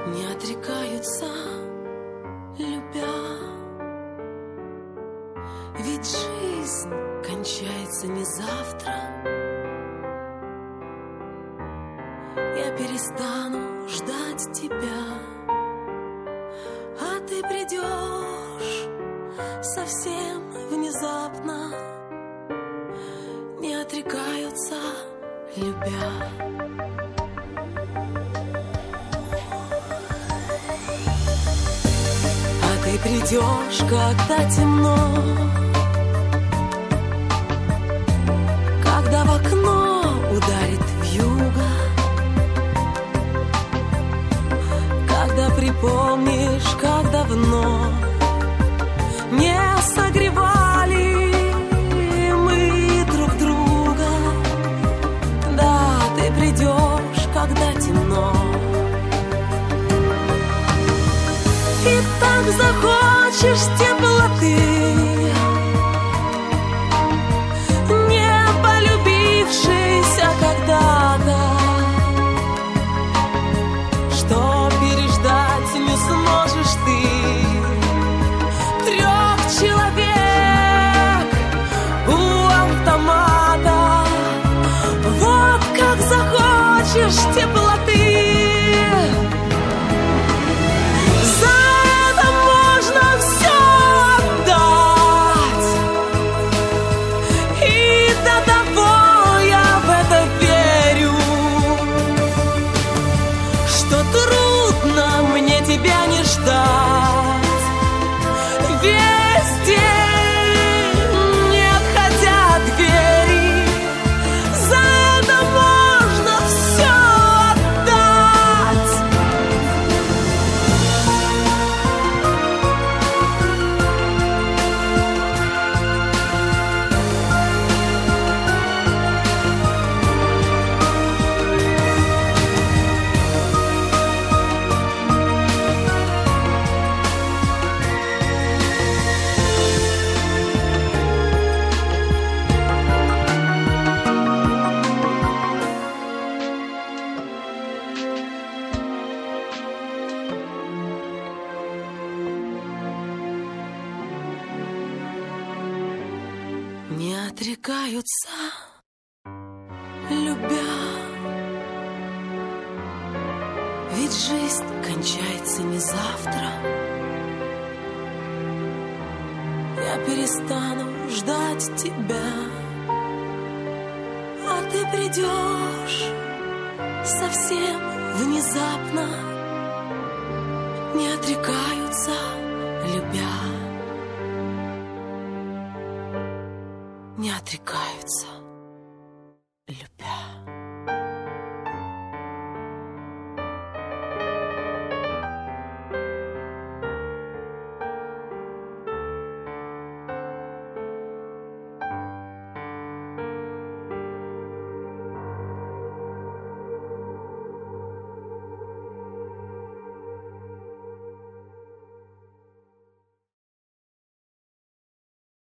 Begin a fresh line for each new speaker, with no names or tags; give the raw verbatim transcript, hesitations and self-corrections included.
не отрекаются, любя. Ведь жизнь кончается не завтра. Я перестану ждать тебя, а ты придешь совсем внезапно, не отрекаются, любя. А ты придешь, когда темно, когда в окно ударит вьюга, когда припомнишь, как давно не согревали мы друг друга. Да, ты придешь, когда темно, и так захочешь теплоты, не полюбившейся когда-то, что переждать не сможешь ты. Трех человек у автомата, вот как захочешь теплоты. Тебя не ждать весь день, не отходя от двери. За это можно все отдать. Не отрекаются, любя. Ведь жизнь кончается не завтра. Я перестану ждать тебя, а ты придешь совсем внезапно, не отрекаются, любя. Не отрекаются.